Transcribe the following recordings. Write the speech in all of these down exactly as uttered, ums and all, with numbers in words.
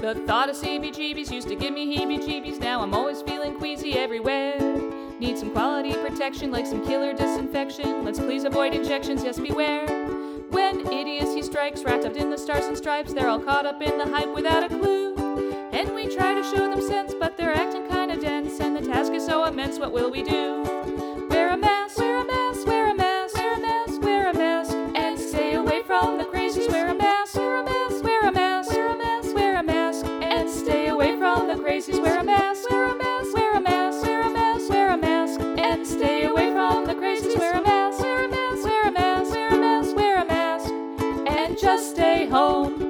The thought of C B G B's used to give me heebie-jeebies. Now I'm always feeling queasy everywhere. Need some quality protection, like some killer disinfection. Let's please avoid injections, yes, beware. When idiocy strikes, wrapped up in the stars and stripes, they're all caught up in the hype without a clue. And we try to show them sense, but they're acting kinda dense, and the task is so immense, what will we do? Wear a mask, wear a mask, wear a mask, wear a mask, wear a mask, and stay away from the crazies. Wear a mask, wear a mask, wear a mask, wear a mask, wear a mask, and stay away from the crazies. Wear a mask, wear a mask, wear a mask, wear a mask, wear a mask, and stay away from the crazies. Wear a mask, wear a mask, wear a mask, wear a mask, wear a mask, and just stay home.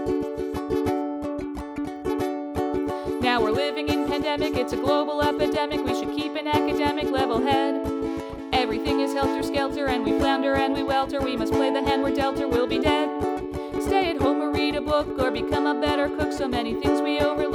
Now we're living in pandemic, it's a global epidemic. We should keep an academic level head. Everything is helter-skelter and we flounder and we welter. We must play the hand we're dealt or we'll be dead. Stay at home or read a book or become a better cook. So many things we overlook.